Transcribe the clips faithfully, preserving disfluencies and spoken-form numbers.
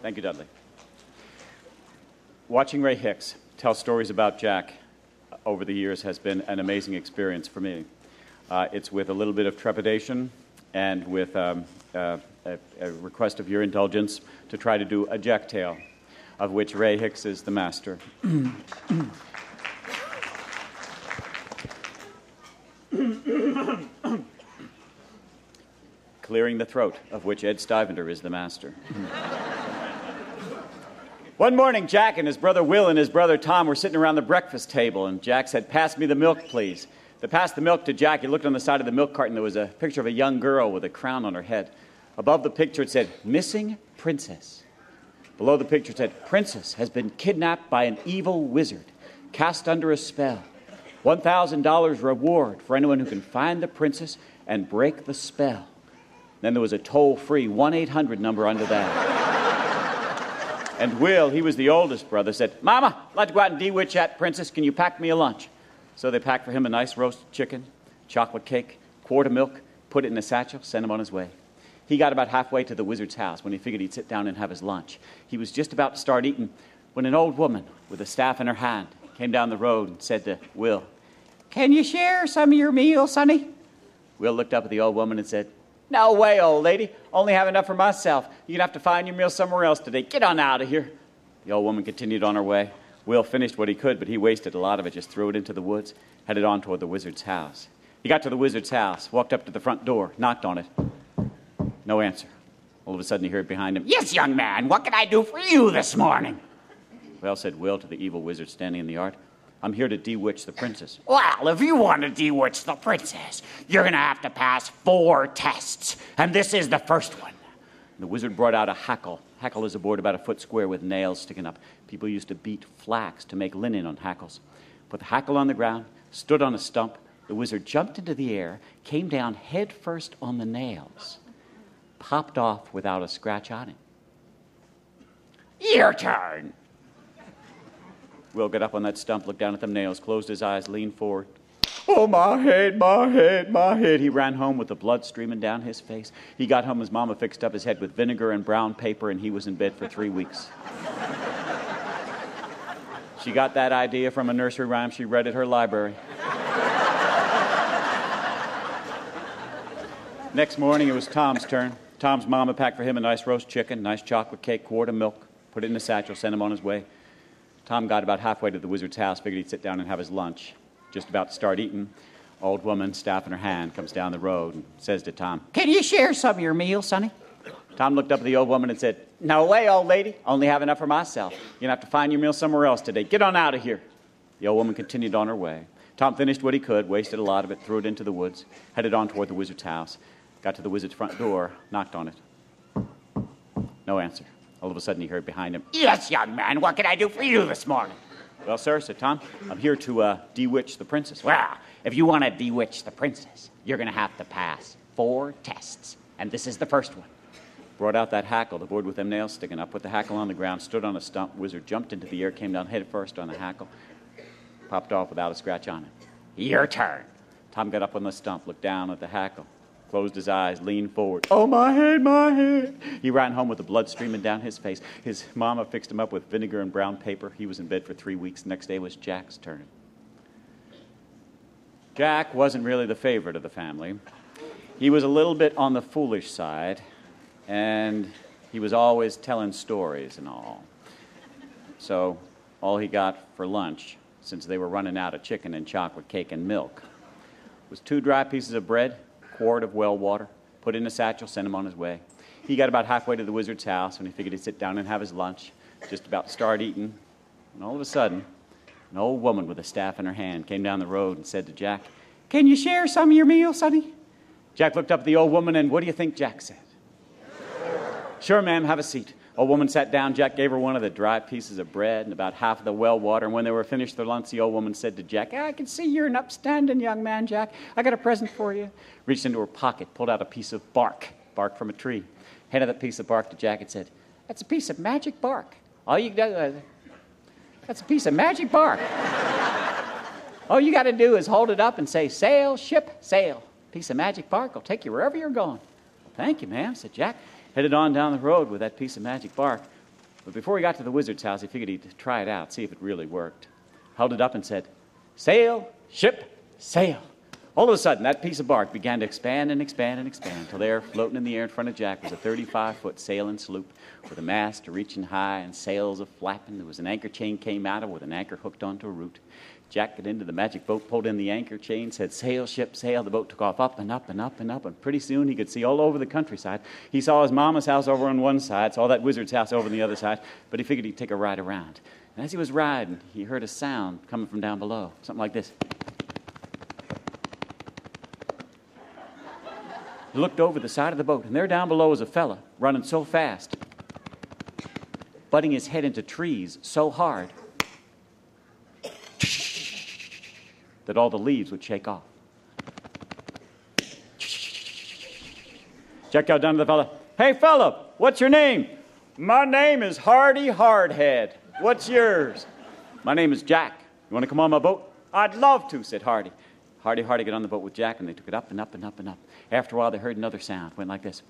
Thank you, Dudley. Watching Ray Hicks tell stories about Jack over the years has been an amazing experience for me. Uh, it's with a little bit of trepidation and with um, uh, a, a request of your indulgence to try to do a Jack tale, of which Ray Hicks is the master. Clearing the throat, of which Ed Stivender is the master. One morning, Jack and his brother Will and his brother Tom were sitting around the breakfast table, and Jack said, "Pass me the milk, please." They passed the milk to Jack. He looked on the side of the milk carton. There was a picture of a young girl with a crown on her head. Above the picture, it said, "Missing Princess." Below the picture, it said, "Princess has been kidnapped by an evil wizard, cast under a spell. one thousand dollars reward for anyone who can find the princess and break the spell." Then there was a toll-free one eight hundred number under that. And Will, he was the oldest brother, said, "Mama, I'd like to go out and de-witch that princess. Can you pack me a lunch?" So they packed for him a nice roasted chicken, chocolate cake, quart of milk, put it in a satchel, sent him on his way. He got about halfway to the wizard's house when he figured he'd sit down and have his lunch. He was just about to start eating when an old woman with a staff in her hand came down the road and said to Will, "Can you share some of your meal, sonny?" Will looked up at the old woman and said, "No way, old lady. Only have enough for myself. You're going to have to find your meal somewhere else today. Get on out of here." The old woman continued on her way. Will finished what he could, but he wasted a lot of it, just threw it into the woods, headed on toward the wizard's house. He got to the wizard's house, walked up to the front door, knocked on it. No answer. All of a sudden he heard behind him, "Yes, young man, what can I do for you this morning?" "Well," said Will to the evil wizard standing in the yard, "I'm here to de-witch the princess." "Well, if you want to de-witch the princess, you're going to have to pass four tests, and this is the first one." The wizard brought out a hackle. Hackle is a board about a foot square with nails sticking up. People used to beat flax to make linen on hackles. Put the hackle on the ground, stood on a stump. The wizard jumped into the air, came down head first on the nails, popped off without a scratch on it. "Your turn." Will got up on that stump, looked down at them nails, closed his eyes, leaned forward. "Oh, my head, my head, my head." He ran home with the blood streaming down his face. He got home, his mama fixed up his head with vinegar and brown paper, and he was in bed for three weeks. She got that idea from a nursery rhyme she read at her library. Next morning, it was Tom's turn. Tom's mama packed for him a nice roast chicken, nice chocolate cake, quart of milk, put it in a satchel, sent him on his way. Tom got about halfway to the wizard's house, figured he'd sit down and have his lunch. Just about to start eating, old woman, staff in her hand, comes down the road and says to Tom, "Can you share some of your meal, sonny?" Tom looked up at the old woman and said, "No way, old lady. Only have enough for myself. You're going to have to find your meal somewhere else today. Get on out of here." The old woman continued on her way. Tom finished what he could, wasted a lot of it, threw it into the woods, headed on toward the wizard's house, got to the wizard's front door, knocked on it. No answer. All of a sudden, he heard behind him, "Yes, young man, what can I do for you this morning?" "Well, sir," said Tom, "I'm here to uh, de-witch the princess." "Well, if you want to de-witch the princess, you're going to have to pass four tests, and this is the first one." Brought out that hackle, the board with them nails sticking up, put the hackle on the ground, stood on a stump. Wizard jumped into the air, came down head first on the hackle, popped off without a scratch on it. "Your turn." Tom got up on the stump, looked down at the hackle, closed his eyes, leaned forward. "Oh, my head, my head." He ran home with the blood streaming down his face. His mama fixed him up with vinegar and brown paper. He was in bed for three weeks. Next day was Jack's turn. Jack wasn't really the favorite of the family. He was a little bit on the foolish side, and he was always telling stories and all. So all he got for lunch, since they were running out of chicken and chocolate cake and milk, was two dry pieces of bread, quart of well water, put in a satchel, sent him on his way. He got about halfway to the wizard's house when he figured he'd sit down and have his lunch, just about to start eating, and all of a sudden, an old woman with a staff in her hand came down the road and said to Jack, "Can you share some of your meal, sonny?" Jack looked up at the old woman, and what do you think Jack said? "Sure, ma'am, have a seat." Old woman sat down. Jack gave her one of the dry pieces of bread and about half of the well water. And when they were finished their lunch, the old woman said to Jack, "I can see you're an upstanding young man, Jack. I got a present for you." Reached into her pocket, pulled out a piece of bark, bark from a tree. Handed that piece of bark to Jack and said, "That's a piece of magic bark. All you do, uh, that's a piece of magic bark. All you got to do is hold it up and say, 'Sail, ship, sail.' Piece of magic bark will take you wherever you're going." "Well, thank you, ma'am," said Jack. Headed on down the road with that piece of magic bark. But before he got to the wizard's house, he figured he'd try it out, see if it really worked. Held it up and said, "Sail, ship, sail." All of a sudden, that piece of bark began to expand and expand and expand until there, floating in the air in front of Jack, was a thirty-five-foot sailing sloop with a mast reaching high and sails a-flapping. There was an anchor chain came out of it with an anchor hooked onto a root. Jack got into the magic boat, pulled in the anchor chain, said, "Sail, ship, sail." The boat took off up and up and up and up, and pretty soon he could see all over the countryside. He saw his mama's house over on one side, saw that wizard's house over on the other side, but he figured he'd take a ride around. And as he was riding, he heard a sound coming from down below, something like this. He looked over the side of the boat, and there down below was a fella running so fast, butting his head into trees so hard that all the leaves would shake off. Jack yelled down to the fella, "Hey, fella, what's your name?" "My name is Hardy Hardhead. What's yours?" "My name is Jack. You want to come on my boat?" "I'd love to," said Hardy. Hardy Hardy got on the boat with Jack, and they took it up and up and up and up. After a while, they heard another sound. It went like this.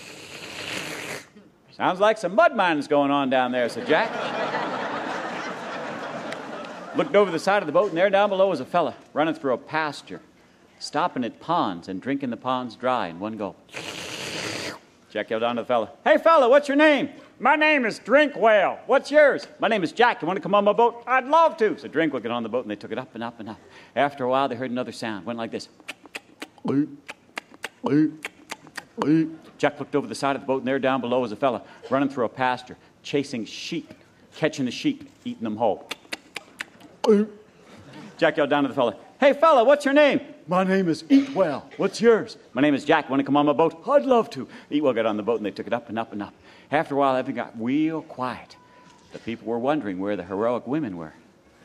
"Sounds like some mud mining's going on down there," said Jack. Looked over the side of the boat, and there down below was a fella running through a pasture, stopping at ponds and drinking the ponds dry in one go. Jack yelled down to the fella, "Hey, fella, what's your name?" "My name is Drinkwell. What's yours?" "My name is Jack. You want to come on my boat?" "I'd love to." So Drinkwell got on the boat, and they took it up and up and up. After a while, they heard another sound. It went like this. Jack looked over the side of the boat, and there down below was a fella running through a pasture, chasing sheep, catching the sheep, eating them whole. Jack yelled down to the fella, "Hey, fella, what's your name?" "My name is Eatwell. What's yours?" "My name is Jack. You want to come on my boat?" "I'd love to." Eatwell got on the boat, and they took it up and up and up. After a while, everything got real quiet. The people were wondering where the heroic women were.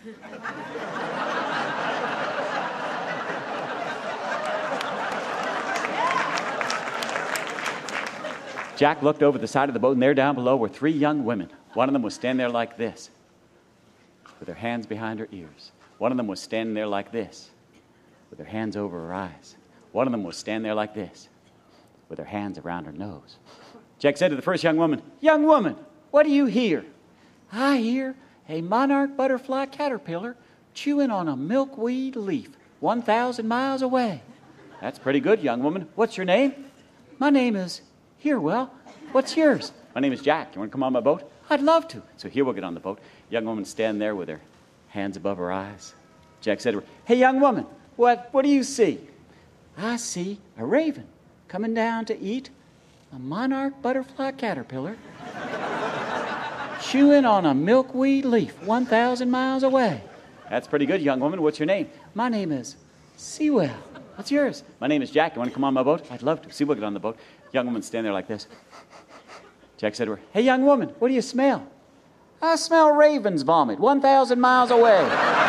Jack looked over the side of the boat, and there down below were three young women. One of them was standing there like this, with her hands behind her ears. One of them was standing there like this, with her hands over her eyes. One of them was standing there like this, with her hands around her nose. Jack said to the first young woman, "Young woman, what do you hear?" "I hear a monarch butterfly caterpillar chewing on a milkweed leaf one thousand miles away." "That's pretty good, young woman. What's your name?" "My name is Herewell. What's yours?" "My name is Jack. You want to come on my boat?" "I'd love to." So Herewell got on the boat. Young woman standing there with her hands above her eyes. Jack said to her, "Hey, young woman, what, what do you see?" "I see a raven coming down to eat a monarch butterfly caterpillar chewing on a milkweed leaf one thousand miles away." "That's pretty good, young woman. What's your name?" "My name is Sewell. What's yours?" "My name is Jack. You want to come on my boat?" "I'd love to." Sewell got on the boat. Young woman standing there like this. Jack said to her, "Hey, young woman, what do you smell?" "I smell raven's vomit one thousand miles away."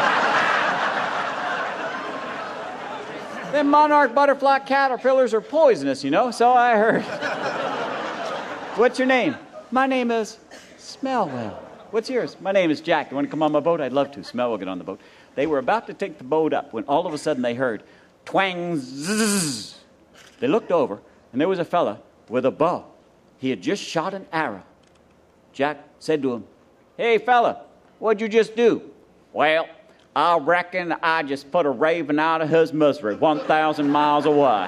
"Them monarch butterfly caterpillars are poisonous, you know, so I heard." "What's your name?" "My name is Smellwell. What's yours?" "My name is Jack. You want to come on my boat?" "I'd love to." Smellwell got on the boat. They were about to take the boat up when all of a sudden they heard twang, zzz. They looked over, and there was a fella with a bow. He had just shot an arrow. Jack said to him, "Hey, fella, what'd you just do?" "Well, I reckon I just put a raven out of his misery one thousand miles away."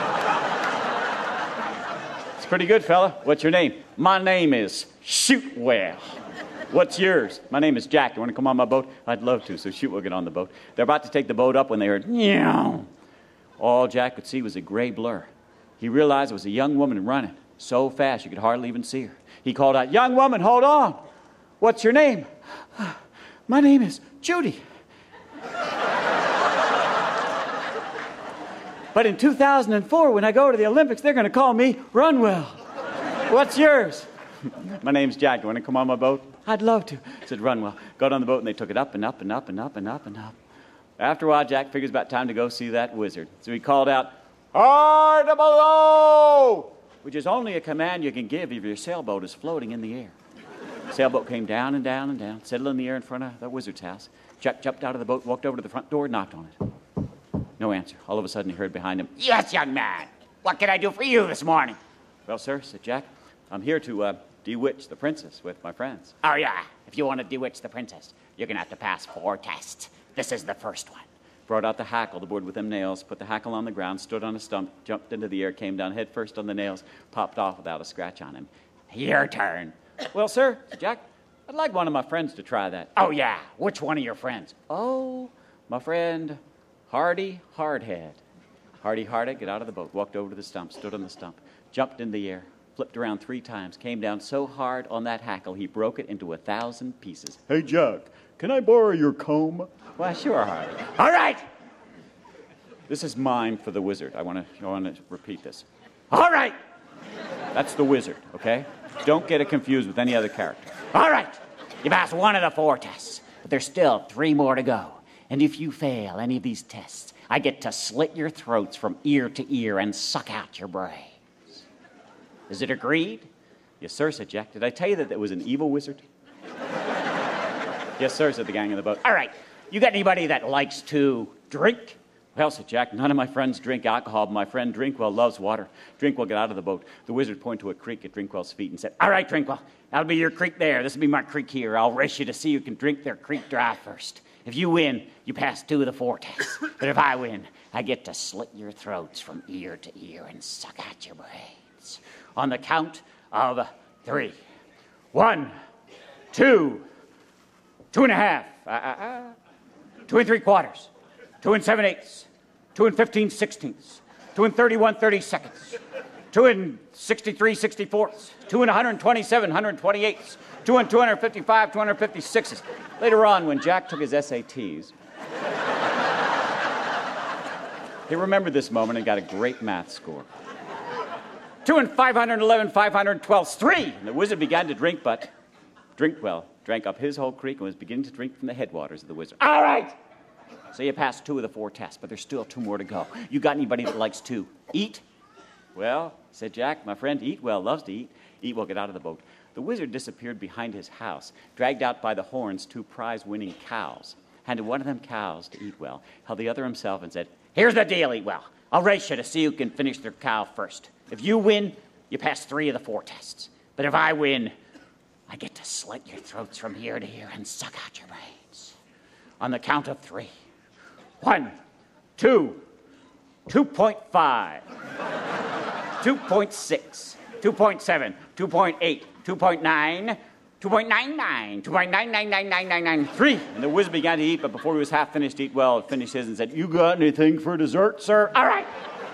"It's pretty good, fella. What's your name?" "My name is Shootwell. What's yours?" "My name is Jack. You want to come on my boat?" "I'd love to." So Shootwell got on the boat. They're about to take the boat up when they heard, "Meow." All Jack could see was a gray blur. He realized it was a young woman running so fast you could hardly even see her. He called out, "Young woman, hold on. What's your name?" "My name is Judy. But in two thousand four, when I go to the Olympics, they're going to call me Runwell." "What's yours?" "My name's Jack. You want to come on my boat?" "I'd love to," said Runwell. Got on the boat, and they took it up and up and up and up and up and up. After a while, Jack figures about time to go see that wizard. So he called out, "Hard below!" which is only a command you can give if your sailboat is floating in the air. The sailboat came down and down and down, settled in the air in front of the wizard's house. Jack jumped out of the boat, walked over to the front door, knocked on it. No answer. All of a sudden, he heard behind him, "Yes, young man. What can I do for you this morning?" "Well, sir," said Jack, "I'm here to uh, bewitch the princess with my friends. Oh, yeah. If you want to bewitch the princess, you're going to have to pass four tests. This is the first one. Brought out the hackle, the board with them nails, put the hackle on the ground, stood on a stump, jumped into the air, came down head first on the nails, popped off without a scratch on him. Your turn. Well, sir, said Jack, I'd like one of my friends to try that. Oh, yeah. Which one of your friends? Oh, my friend Hardy Hardhead. Hardy Hardhead, get out of the boat, walked over to the stump, stood on the stump, jumped in the air, flipped around three times, came down so hard on that hackle he broke it into a thousand pieces. Hey, Jack, can I borrow your comb? Why, sure, Hardy. All right. This is mine for the wizard. I want to I want to repeat this. All right. That's the wizard, okay? Don't get it confused with any other character. All right. You passed one of the four tests, but there's still three more to go. And if you fail any of these tests, I get to slit your throats from ear to ear and suck out your brains. Is it agreed? Yes, sir, said Jack. Did I tell you that it was an evil wizard? Yes, sir, said the gang in the boat. All right. You got anybody that likes to drink? Well, said Jack, none of my friends drink alcohol, but my friend Drinkwell loves water. Drinkwell got out of the boat. The wizard pointed to a creek at Drinkwell's feet and said, All right, Drinkwell, that'll be your creek there. This will be my creek here. I'll race you to see who can drink their creek dry first. If you win, you pass two of the four tests. But if I win, I get to slit your throats from ear to ear and suck out your brains. On the count of three. One, two, two and a half, uh, uh, uh, two and three quarters, two and seven eighths, two and fifteen sixteenths, two and thirty-one thirty-seconds, two and sixty-three sixty-fourths, two and one hundred twenty-seven one hundred twenty-eighths, two and two hundred fifty-five two hundred fifty-sixths. Later on, when Jack took his S A Ts, he remembered this moment and got a great math score. Two and five hundred eleven five hundred twelve, three. And the wizard began to drink, but Drinkwell drank up his whole creek and was beginning to drink from the headwaters of the wizard. All right. So you passed two of the four tests, but there's still two more to go. You got anybody that likes to eat? Well, said Jack, my friend Eatwell loves to eat. Eatwell, get out of the boat. The wizard disappeared behind his house, dragged out by the horns two prize-winning cows, handed one of them cows to Eatwell, held the other himself, and said, Here's the deal, Eatwell. I'll race you to see who can finish their cow first. If you win, you pass three of the four tests. But if I win, I get to slit your throats from ear to ear and suck out your brains. On the count of three. One, two, two point five, two point six, two point seven, two point eight, two point nine, two point nine nine, two point nine nine nine nine nine nine three. And the wizard began to eat, but before he was half finished, Eatwell finished his and said, You got anything for dessert, sir? All right.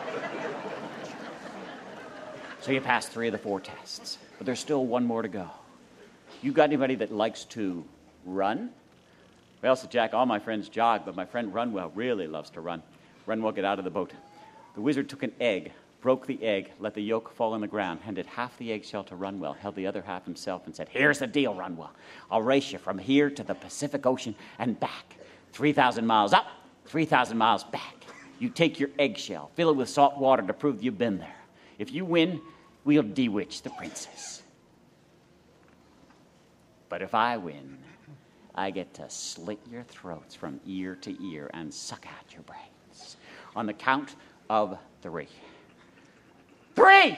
So you passed three of the four tests, but there's still one more to go. You got anybody that likes to run? Well, said Jack, all my friends jog, but my friend Runwell really loves to run. Runwell, get out of the boat. The wizard took an egg, broke the egg, let the yolk fall on the ground, handed half the eggshell to Runwell, held the other half himself, and said, Here's the deal, Runwell. I'll race you from here to the Pacific Ocean and back. three thousand miles up, three thousand miles back. You take your eggshell, fill it with salt water to prove you've been there. If you win, we'll bewitch the princess. But if I win, I get to slit your throats from ear to ear and suck out your brains. On the count of three. Three!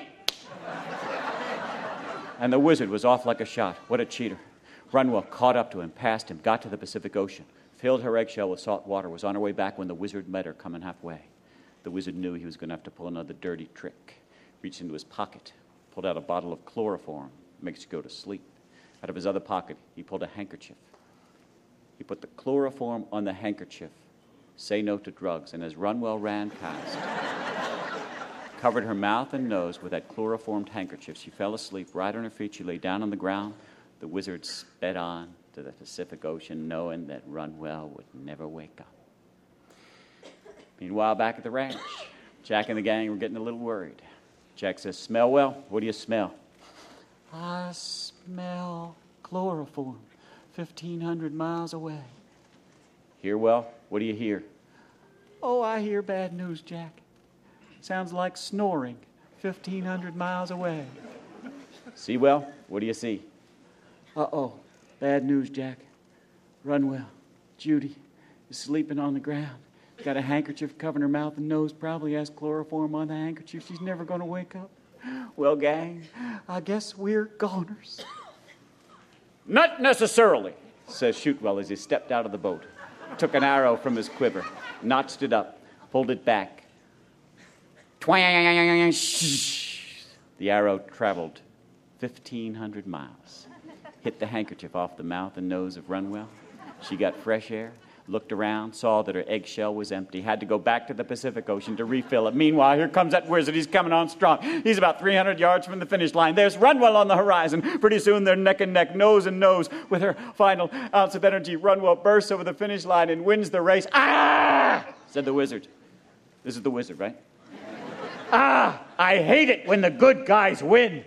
And the wizard was off like a shot. What a cheater. Runwell caught up to him, passed him, got to the Pacific Ocean, filled her eggshell with salt water, was on her way back when the wizard met her coming halfway. The wizard knew he was going to have to pull another dirty trick. Reached into his pocket, pulled out a bottle of chloroform, makes you go to sleep. Out of his other pocket, he pulled a handkerchief. He put the chloroform on the handkerchief. Say no to drugs. And as Runwell ran past, covered her mouth and nose with that chloroformed handkerchief. She fell asleep right on her feet. She lay down on the ground. The wizard sped on to the Pacific Ocean, knowing that Runwell would never wake up. Meanwhile, back at the ranch, Jack and the gang were getting a little worried. Jack says, Smell well? What do you smell? I smell chloroform. fifteen hundred miles away. Hear well? What do you hear? Oh, I hear bad news, Jack. Sounds like snoring fifteen hundred miles away. See well? What do you see? Uh-oh, bad news, Jack. Runwell, Judy, is sleeping on the ground. Got a handkerchief covering her mouth and nose, probably has chloroform on the handkerchief. She's never going to wake up. Well, gang, I guess we're goners. Not necessarily, says Shootwell as he stepped out of the boat, took an arrow from his quiver, notched it up, pulled it back. Twang! The arrow traveled fifteen hundred miles, hit the handkerchief off the mouth and nose of Runwell. She got fresh air, looked around, saw that her eggshell was empty, had to go back to the Pacific Ocean to refill it. Meanwhile, here comes that wizard. He's coming on strong. He's about three hundred yards from the finish line. There's Runwell on the horizon. Pretty soon they're neck and neck, nose and nose. With her final ounce of energy, Runwell bursts over the finish line and wins the race. Ah! Said the wizard. This is the wizard, right? Ah! I hate it when the good guys win.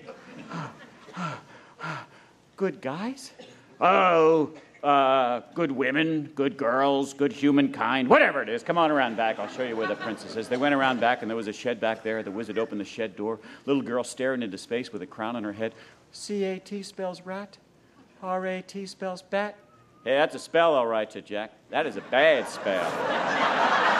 Good guys? Oh... Uh, good women, good girls, good humankind, whatever it is. Come on around back. I'll show you where the princess is. They went around back, and there was a shed back there. The wizard opened the shed door. Little girl staring into space with a crown on her head. C A T spells rat. R A T spells bat. Hey, that's a spell, all right, said Jack. That is a bad spell.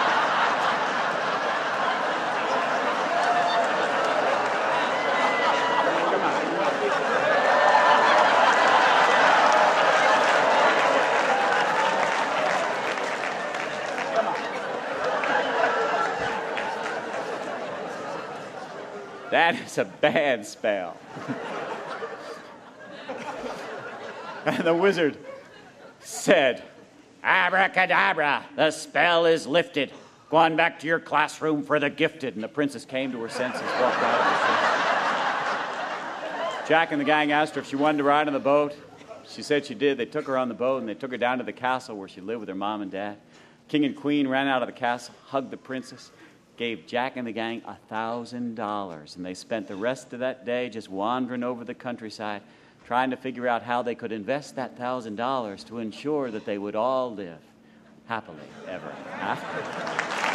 That is a bad spell. And the wizard said, Abracadabra, the spell is lifted. Go on back to your classroom for the gifted. And the princess came to her senses, walked out of the shed. Jack and the gang asked her if she wanted to ride on the boat. She said she did. They took her on the boat, and they took her down to the castle where she lived with her mom and dad. King and queen ran out of the castle, hugged the princess, gave Jack and the gang a thousand dollars, and they spent the rest of that day just wandering over the countryside, trying to figure out how they could invest that thousand dollars to ensure that they would all live happily ever after.